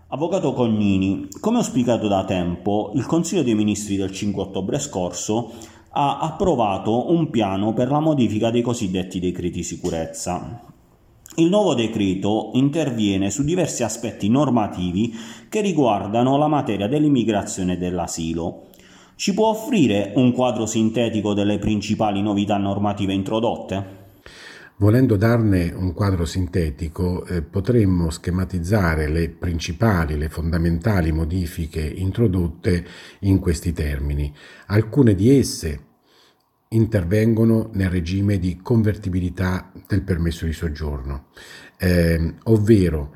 Avvocato Cognini, come ho spiegato da tempo, il Consiglio dei Ministri del 5 ottobre scorso ha approvato un piano per la modifica dei cosiddetti decreti sicurezza. Il nuovo decreto interviene su diversi aspetti normativi che riguardano la materia dell'immigrazione e dell'asilo. Ci può offrire un quadro sintetico delle principali novità normative introdotte? Volendo darne un quadro sintetico, potremmo schematizzare le principali, le fondamentali modifiche introdotte in questi termini. Alcune di esse intervengono nel regime di convertibilità del permesso di soggiorno, ovvero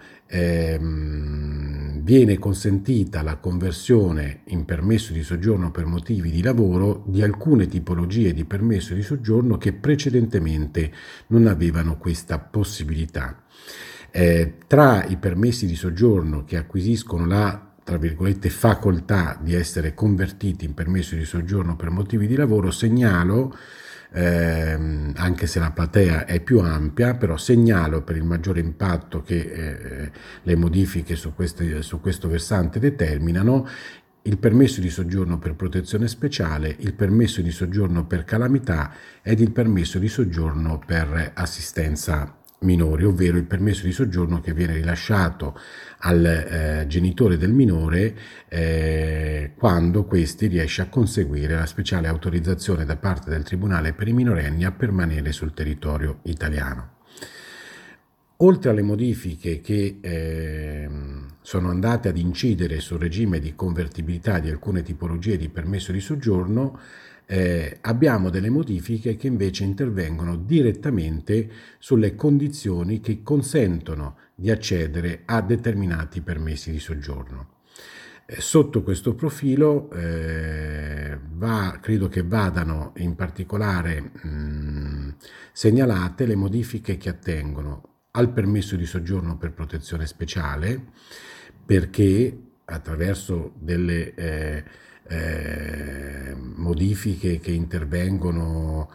viene consentita la conversione in permesso di soggiorno per motivi di lavoro di alcune tipologie di permesso di soggiorno che precedentemente non avevano questa possibilità. Tra i permessi di soggiorno che acquisiscono la tra virgolette facoltà di essere convertiti in permesso di soggiorno per motivi di lavoro, segnalo, anche se la platea è più ampia, però segnalo per il maggiore impatto che le modifiche su questo versante determinano il permesso di soggiorno per protezione speciale, il permesso di soggiorno per calamità ed il permesso di soggiorno per assistenza minori, ovvero il permesso di soggiorno che viene rilasciato al genitore del minore quando questi riesce a conseguire la speciale autorizzazione da parte del Tribunale per i minorenni a permanere sul territorio italiano. Oltre alle modifiche che sono andate ad incidere sul regime di convertibilità di alcune tipologie di permesso di soggiorno, abbiamo delle modifiche che invece intervengono direttamente sulle condizioni che consentono di accedere a determinati permessi di soggiorno. Sotto questo profilo credo che vadano in particolare segnalate le modifiche che attengono al permesso di soggiorno per protezione speciale, perché attraverso delle modifiche che intervengono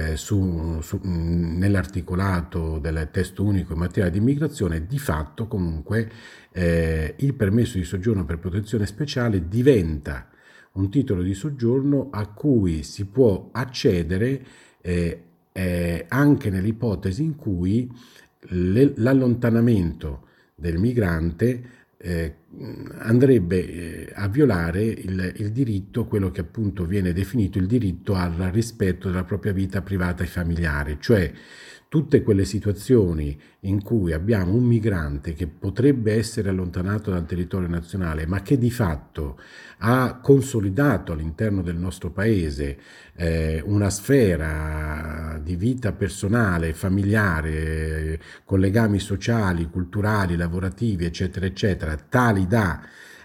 nell'articolato del testo unico in materia di immigrazione, di fatto comunque il permesso di soggiorno per protezione speciale diventa un titolo di soggiorno a cui si può accedere anche nell'ipotesi in cui l'allontanamento del migrante andrebbe a violare il diritto, quello che appunto viene definito il diritto al rispetto della propria vita privata e familiare, cioè tutte quelle situazioni in cui abbiamo un migrante che potrebbe essere allontanato dal territorio nazionale, ma che di fatto ha consolidato all'interno del nostro paese una sfera di vita personale, familiare, con legami sociali, culturali, lavorativi, eccetera, eccetera, tali da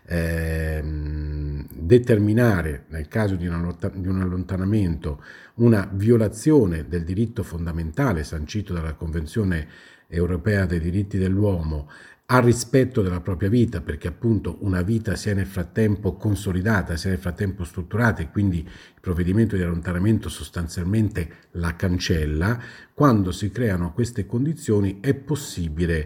determinare, nel caso di un allontanamento, una violazione del diritto fondamentale sancito dalla Convenzione europea dei diritti dell'uomo al rispetto della propria vita, perché appunto una vita sia nel frattempo consolidata, sia nel frattempo strutturata, e quindi il provvedimento di allontanamento sostanzialmente la cancella. Quando si creano queste condizioni è possibile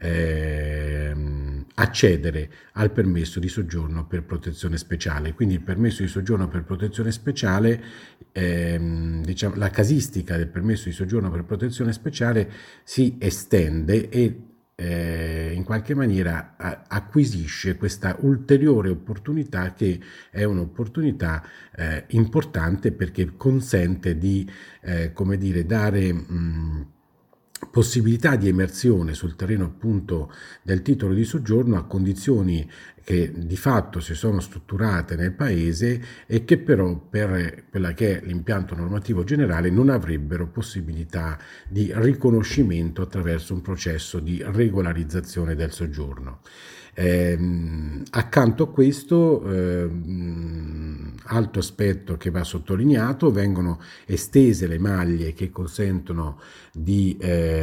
accedere al permesso di soggiorno per protezione speciale. Quindi il permesso di soggiorno per protezione speciale, la casistica del permesso di soggiorno per protezione speciale si estende e in qualche maniera acquisisce questa ulteriore opportunità, che è un'opportunità importante perché consente di dare possibilità di emersione sul terreno appunto del titolo di soggiorno a condizioni che di fatto si sono strutturate nel paese e che però per quella che è l'impianto normativo generale non avrebbero possibilità di riconoscimento attraverso un processo di regolarizzazione del soggiorno. Accanto a questo, altro aspetto che va sottolineato: vengono estese le maglie che consentono di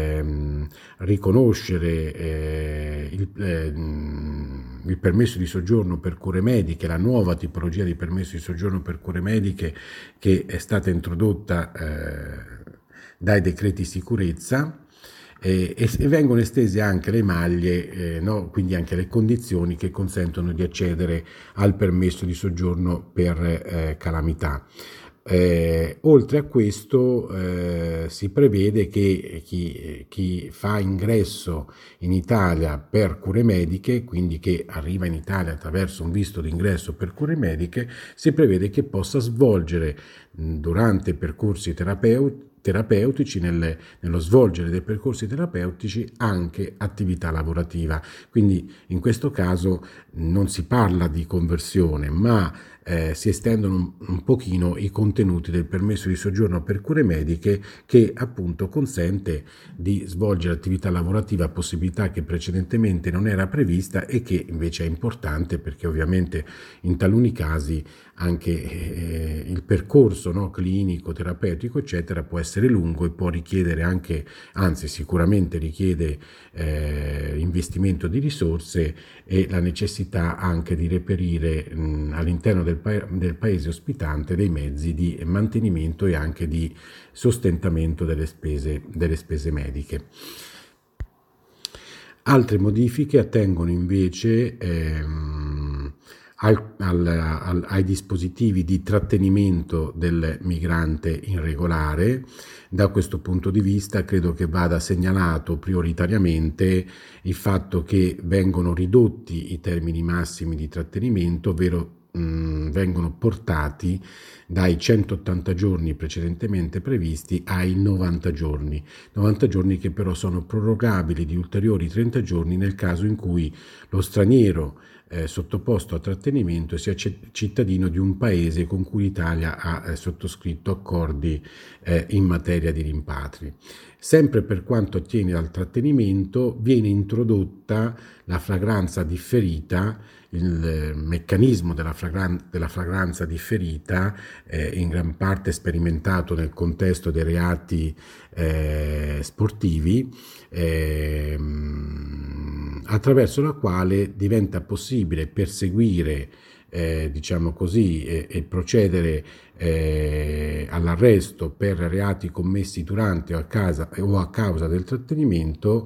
riconoscere il permesso di soggiorno per cure mediche, la nuova tipologia di permesso di soggiorno per cure mediche che è stata introdotta dai decreti sicurezza. e vengono estese anche le maglie, no? Quindi anche le condizioni che consentono di accedere al permesso di soggiorno per calamità. Oltre a questo si prevede che chi fa ingresso in Italia per cure mediche, quindi che arriva in Italia attraverso un visto di ingresso per cure mediche, si prevede che possa svolgere durante percorsi terapeutici, nello svolgere dei percorsi terapeutici, anche attività lavorativa. Quindi in questo caso non si parla di conversione, ma si estendono un pochino i contenuti del permesso di soggiorno per cure mediche, che appunto consente di svolgere attività lavorativa, possibilità che precedentemente non era prevista e che invece è importante, perché ovviamente in taluni casi anche il percorso, no, clinico, terapeutico, eccetera, può essere lungo e può richiedere anche, anzi sicuramente richiede investimento di risorse e la necessità anche di reperire all'interno del paese ospitante dei mezzi di mantenimento e anche di sostentamento delle spese mediche. Altre modifiche attengono invece ai dispositivi di trattenimento del migrante irregolare. Da questo punto di vista credo che vada segnalato prioritariamente il fatto che vengono ridotti i termini massimi di trattenimento, ovvero vengono portati dai 180 giorni precedentemente previsti ai 90 giorni che però sono prorogabili di ulteriori 30 giorni nel caso in cui lo straniero sottoposto a trattenimento sia cittadino di un paese con cui l'Italia ha sottoscritto accordi in materia di rimpatri. Sempre per quanto attiene al trattenimento, viene introdotta la flagranza differita, il meccanismo della flagranza differita, in gran parte sperimentato nel contesto dei reati sportivi, attraverso la quale diventa possibile perseguire diciamo così, e procedere all'arresto per reati commessi durante o a causa del trattenimento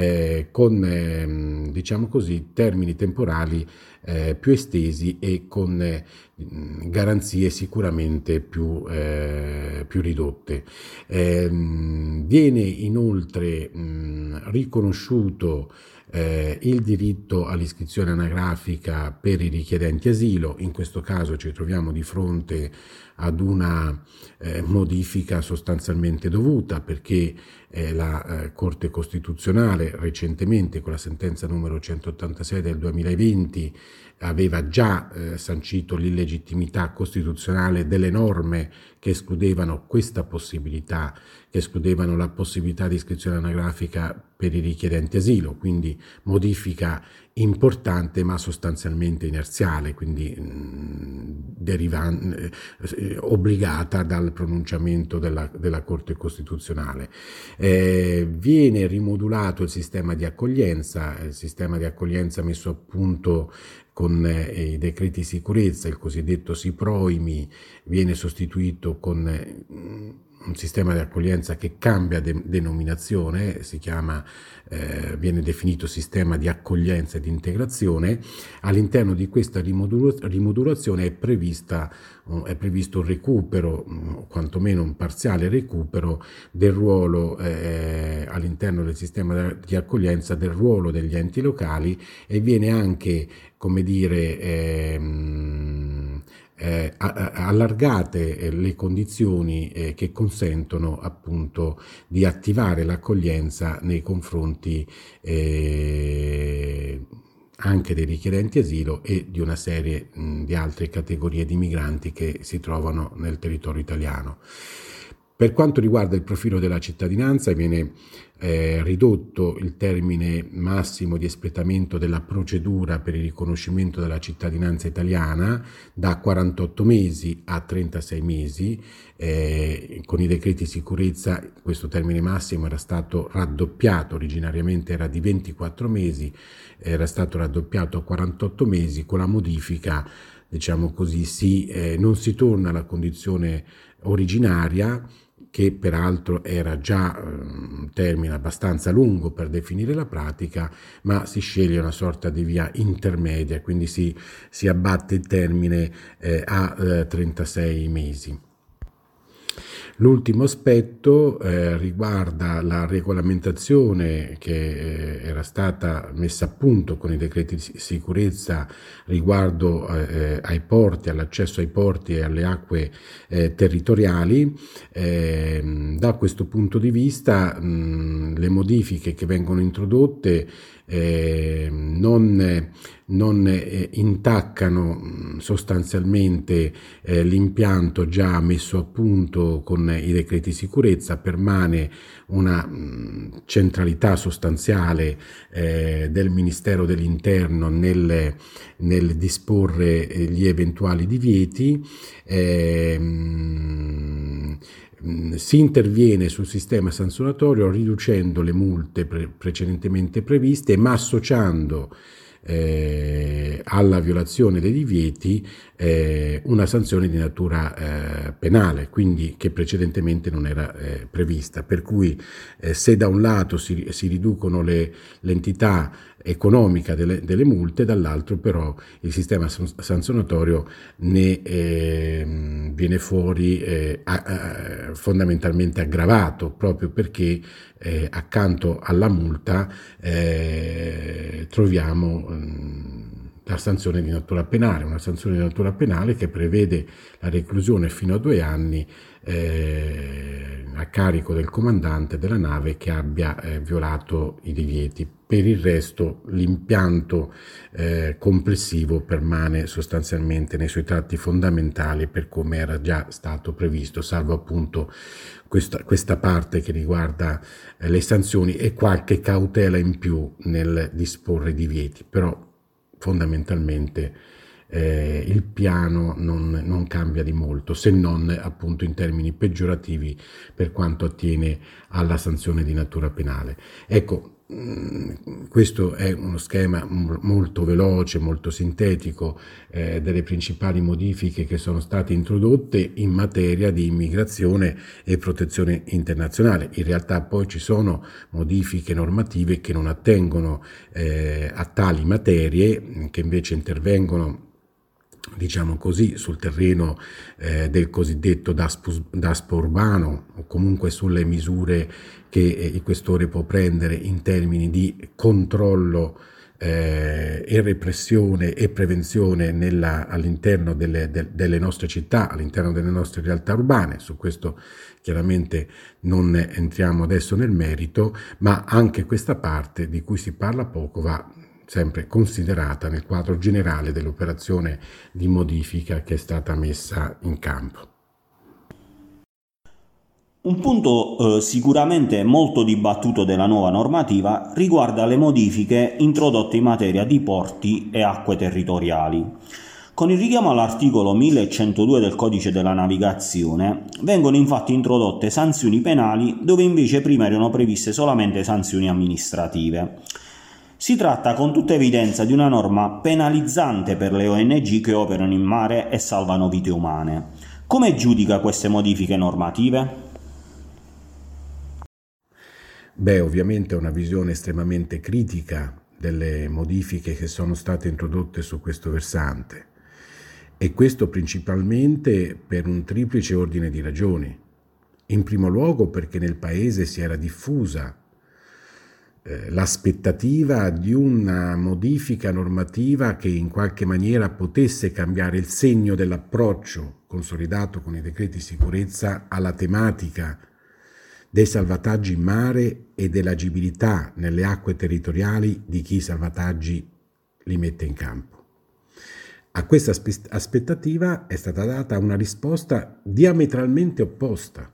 con diciamo così termini temporali più estesi e con garanzie sicuramente più ridotte. Viene inoltre riconosciuto il diritto all'iscrizione anagrafica per i richiedenti asilo. In questo caso ci troviamo di fronte ad una modifica sostanzialmente dovuta, perché la Corte Costituzionale recentemente, con la sentenza numero 186 del 2020, aveva già sancito l'illegittimità costituzionale delle norme che escludevano questa possibilità, che escludevano la possibilità di iscrizione anagrafica per i richiedenti asilo, quindi modifica importante ma sostanzialmente inerziale, quindi obbligata dal pronunciamento della Corte Costituzionale. Viene rimodulato il sistema di accoglienza messo a punto con i decreti sicurezza, il cosiddetto SIPROIMI, viene sostituito con un sistema di accoglienza che cambia denominazione, viene definito sistema di accoglienza e di integrazione. All'interno di questa rimodulazione è previsto un recupero, quantomeno un parziale recupero del ruolo all'interno del sistema di accoglienza, del ruolo degli enti locali, e viene anche, come dire, allargate le condizioni che consentono appunto di attivare l'accoglienza nei confronti anche dei richiedenti asilo e di una serie di altre categorie di migranti che si trovano nel territorio italiano. Per quanto riguarda il profilo della cittadinanza, viene ridotto il termine massimo di espletamento della procedura per il riconoscimento della cittadinanza italiana da 48 mesi a 36 mesi. Con i decreti sicurezza questo termine massimo era stato raddoppiato, originariamente era di 24 mesi, era stato raddoppiato a 48 mesi. Con la modifica, diciamo così, non si torna alla condizione originaria, che peraltro era già un termine abbastanza lungo per definire la pratica, ma si sceglie una sorta di via intermedia, quindi si abbatte il termine a 36 mesi. L'ultimo aspetto riguarda la regolamentazione che era stata messa a punto con i decreti di sicurezza riguardo ai porti, all'accesso ai porti e alle acque territoriali. Da questo punto di vista le modifiche che vengono introdotte non intaccano sostanzialmente l'impianto già messo a punto con i decreti sicurezza, permane una centralità sostanziale del Ministero dell'Interno nel disporre gli eventuali divieti. Si interviene sul sistema sanzionatorio riducendo le multe precedentemente previste, ma associando alla violazione dei divieti una sanzione di natura penale, quindi che precedentemente non era prevista, per cui se da un lato si riducono l'entità economica delle multe, dall'altro però il sistema sanzionatorio ne viene fuori fondamentalmente aggravato, proprio perché accanto alla multa troviamo la sanzione di natura penale, una sanzione di natura penale che prevede la reclusione fino a 2 anni a carico del comandante della nave che abbia violato i divieti. Per il resto l'impianto complessivo permane sostanzialmente nei suoi tratti fondamentali per come era già stato previsto, salvo appunto questa parte che riguarda le sanzioni e qualche cautela in più nel disporre divieti, però fondamentalmente il piano non cambia di molto, se non appunto in termini peggiorativi per quanto attiene alla sanzione di natura penale. Ecco, questo è uno schema molto veloce, molto sintetico delle principali modifiche che sono state introdotte in materia di immigrazione e protezione internazionale. In realtà poi ci sono modifiche normative che non attengono a tali materie, che invece intervengono, diciamo così, sul terreno del cosiddetto DASPO urbano, o comunque sulle misure che il questore può prendere in termini di controllo e repressione e prevenzione all'interno delle nostre città, all'interno delle nostre realtà urbane. Su questo chiaramente non entriamo adesso nel merito, ma anche questa parte di cui si parla poco va sempre considerata nel quadro generale dell'operazione di modifica che è stata messa in campo. Un punto sicuramente molto dibattuto della nuova normativa riguarda le modifiche introdotte in materia di porti e acque territoriali. Con il richiamo all'articolo 1102 del Codice della Navigazione vengono infatti introdotte sanzioni penali dove invece prima erano previste solamente sanzioni amministrative. Si tratta con tutta evidenza di una norma penalizzante per le ONG che operano in mare e salvano vite umane. Come giudica queste modifiche normative? Ovviamente è una visione estremamente critica delle modifiche che sono state introdotte su questo versante, e questo principalmente per un triplice ordine di ragioni. In primo luogo perché nel Paese si era diffusa l'aspettativa di una modifica normativa che in qualche maniera potesse cambiare il segno dell'approccio consolidato con i decreti di sicurezza alla tematica dei salvataggi in mare e dell'agibilità nelle acque territoriali di chi i salvataggi li mette in campo. A questa aspettativa è stata data una risposta diametralmente opposta.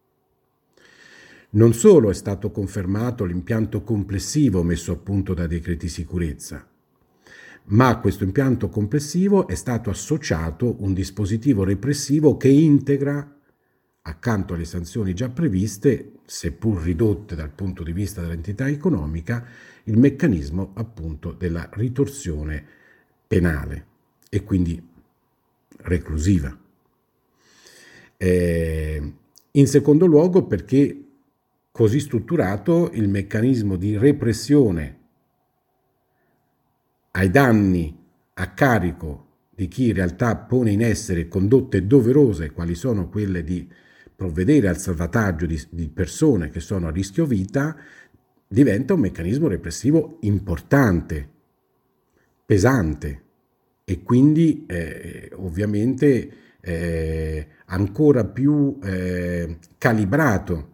Non solo è stato confermato l'impianto complessivo messo a punto da decreti sicurezza, ma a questo impianto complessivo è stato associato un dispositivo repressivo che integra, accanto alle sanzioni già previste, seppur ridotte dal punto di vista dell'entità economica, il meccanismo appunto della ritorsione penale e quindi reclusiva. In secondo luogo perché così strutturato il meccanismo di repressione ai danni a carico di chi in realtà pone in essere condotte doverose, quali sono quelle di provvedere al salvataggio di persone che sono a rischio vita, diventa un meccanismo repressivo importante, pesante e quindi ovviamente ancora più calibrato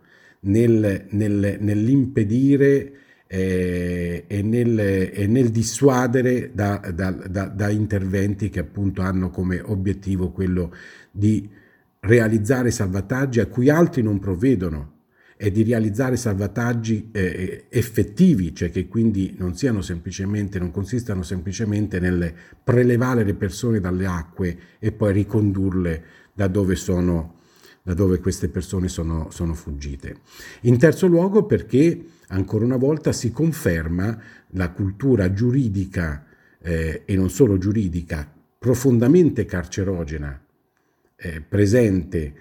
nell'impedire e nel dissuadere da interventi che appunto hanno come obiettivo quello di realizzare salvataggi a cui altri non provvedono e di realizzare salvataggi effettivi, cioè che quindi non consistano semplicemente nel prelevare le persone dalle acque e poi ricondurle da dove queste persone sono fuggite. In terzo luogo perché ancora una volta si conferma la cultura giuridica e non solo giuridica, profondamente carcerogena, presente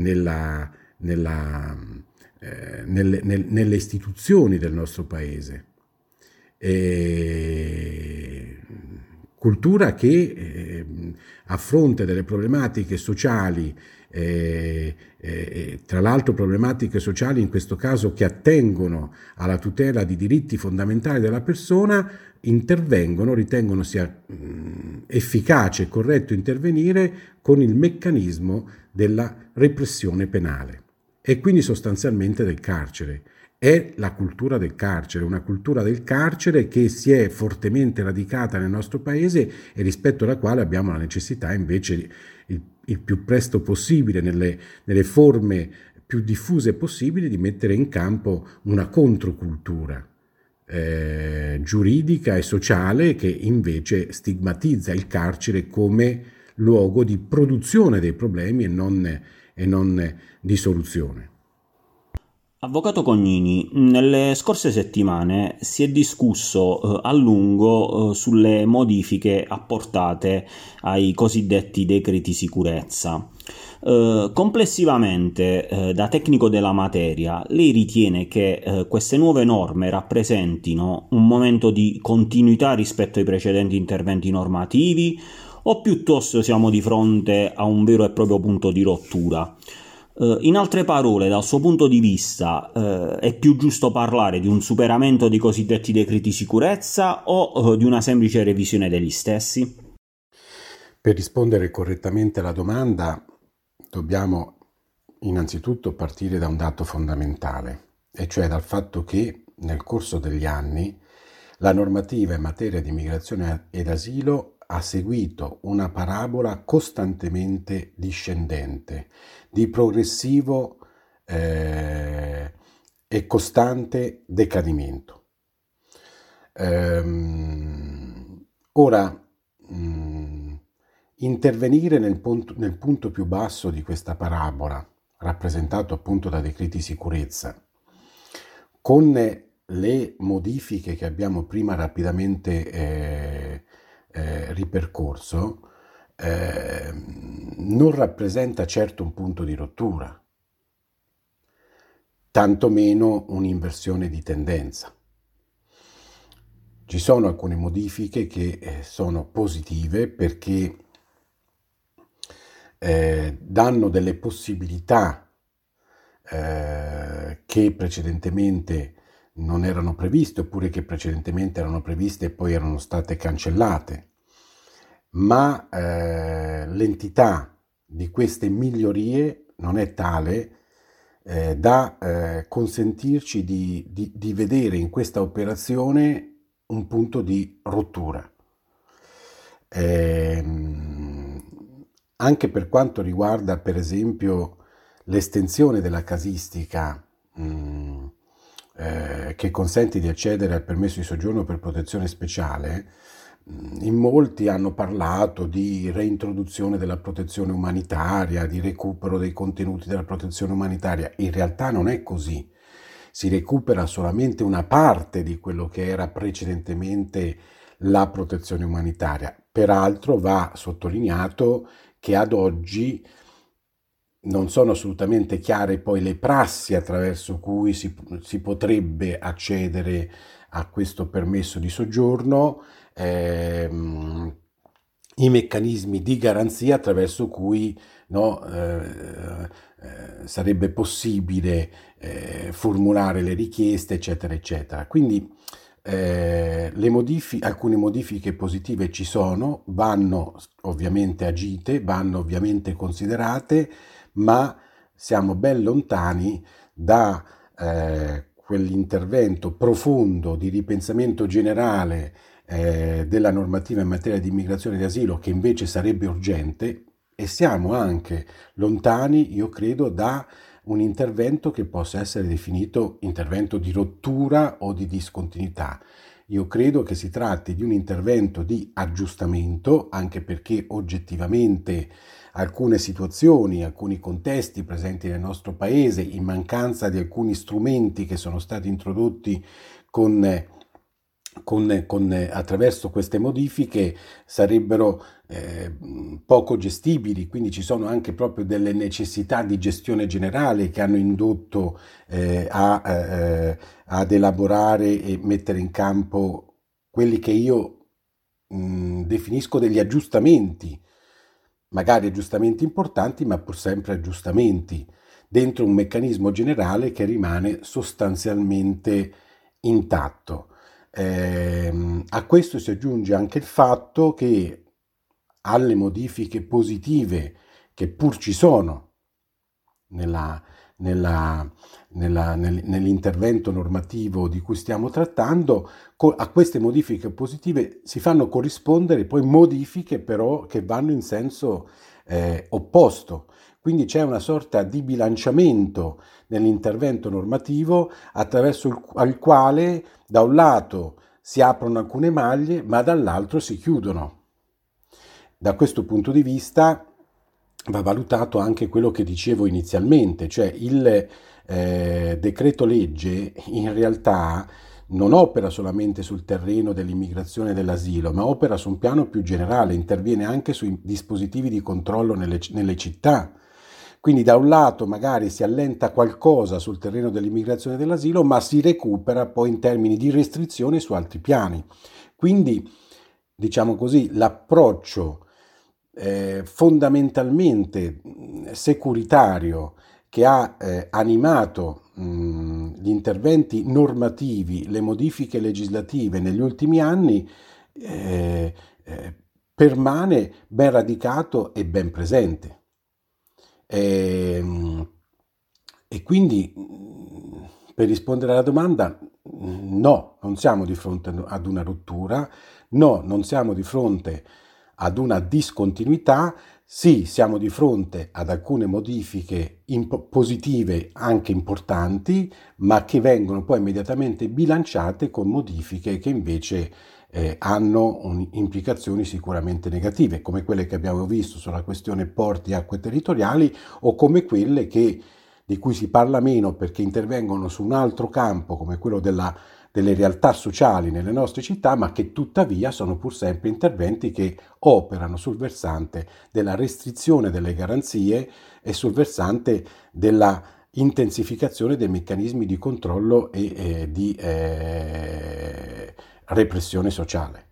nelle istituzioni del nostro paese. Cultura che a fronte delle problematiche sociali, tra l'altro problematiche sociali in questo caso che attengono alla tutela di diritti fondamentali della persona, ritengono sia efficace e corretto intervenire con il meccanismo della repressione penale e quindi sostanzialmente del carcere. È la cultura del carcere, una cultura del carcere che si è fortemente radicata nel nostro paese e rispetto alla quale abbiamo la necessità invece il più presto possibile, nelle forme più diffuse possibili, di mettere in campo una controcultura giuridica e sociale che invece stigmatizza il carcere come luogo di produzione dei problemi e non di soluzione. Avvocato Cognini, nelle scorse settimane si è discusso a lungo sulle modifiche apportate ai cosiddetti decreti sicurezza. Complessivamente, da tecnico della materia, lei ritiene che queste nuove norme rappresentino un momento di continuità rispetto ai precedenti interventi normativi o piuttosto siamo di fronte a un vero e proprio punto di rottura? In altre parole, dal suo punto di vista, è più giusto parlare di un superamento dei cosiddetti decreti sicurezza o di una semplice revisione degli stessi? Per rispondere correttamente alla domanda, dobbiamo innanzitutto partire da un dato fondamentale, e cioè dal fatto che nel corso degli anni la normativa in materia di immigrazione ed asilo ha seguito una parabola costantemente discendente, di progressivo e costante decadimento. Ora, intervenire nel punto più basso di questa parabola, rappresentato appunto da decreti sicurezza, con le modifiche che abbiamo prima rapidamente ripercorso, non rappresenta certo un punto di rottura, tantomeno un'inversione di tendenza. Ci sono alcune modifiche che sono positive perché danno delle possibilità che precedentemente non erano previste, oppure che precedentemente erano previste e poi erano state cancellate, ma l'entità di queste migliorie non è tale da consentirci di vedere in questa operazione un punto di rottura. Anche per quanto riguarda, per esempio, l'estensione della casistica che consente di accedere al permesso di soggiorno per protezione speciale, in molti hanno parlato di reintroduzione della protezione umanitaria, di recupero dei contenuti della protezione umanitaria. In realtà non è così. Si recupera solamente una parte di quello che era precedentemente la protezione umanitaria. Peraltro va sottolineato che ad oggi non sono assolutamente chiare poi le prassi attraverso cui si potrebbe accedere a questo permesso di soggiorno, i meccanismi di garanzia attraverso cui, no, sarebbe possibile formulare le richieste, eccetera, eccetera. Quindi alcune modifiche positive ci sono, vanno ovviamente agite, vanno ovviamente considerate, ma siamo ben lontani da quell'intervento profondo di ripensamento generale della normativa in materia di immigrazione e di asilo, che invece sarebbe urgente, e siamo anche lontani, io credo, da un intervento che possa essere definito intervento di rottura o di discontinuità. Io credo che si tratti di un intervento di aggiustamento, anche perché oggettivamente alcune situazioni, alcuni contesti presenti nel nostro paese, in mancanza di alcuni strumenti che sono stati introdotti attraverso queste modifiche, sarebbero poco gestibili, quindi ci sono anche proprio delle necessità di gestione generale che hanno indotto ad elaborare e mettere in campo quelli che io definisco degli aggiustamenti, magari aggiustamenti importanti, ma pur sempre aggiustamenti, dentro un meccanismo generale che rimane sostanzialmente intatto. A questo si aggiunge anche il fatto che alle modifiche positive che pur ci sono nell'intervento normativo di cui stiamo trattando, a queste modifiche positive si fanno corrispondere poi modifiche però che vanno in senso opposto. Quindi c'è una sorta di bilanciamento nell'intervento normativo attraverso il quale da un lato si aprono alcune maglie, ma dall'altro si chiudono. Da questo punto di vista va valutato anche quello che dicevo inizialmente, cioè il decreto legge in realtà non opera solamente sul terreno dell'immigrazione e dell'asilo, ma opera su un piano più generale, interviene anche sui dispositivi di controllo nelle città. Quindi da un lato magari si allenta qualcosa sul terreno dell'immigrazione e dell'asilo, ma si recupera poi in termini di restrizione su altri piani. Quindi, diciamo così, l'approccio fondamentalmente securitario che ha animato gli interventi normativi, le modifiche legislative negli ultimi anni, permane ben radicato e ben presente. E quindi, per rispondere alla domanda, no, non siamo di fronte ad una rottura, no, non siamo di fronte ad una discontinuità, sì, siamo di fronte ad alcune modifiche positive anche importanti, ma che vengono poi immediatamente bilanciate con modifiche che invece hanno implicazioni sicuramente negative, come quelle che abbiamo visto sulla questione porti e acque territoriali, o come quelle di cui si parla meno perché intervengono su un altro campo, come quello delle realtà sociali nelle nostre città, ma che tuttavia sono pur sempre interventi che operano sul versante della restrizione delle garanzie e sul versante della intensificazione dei meccanismi di controllo e di repressione sociale.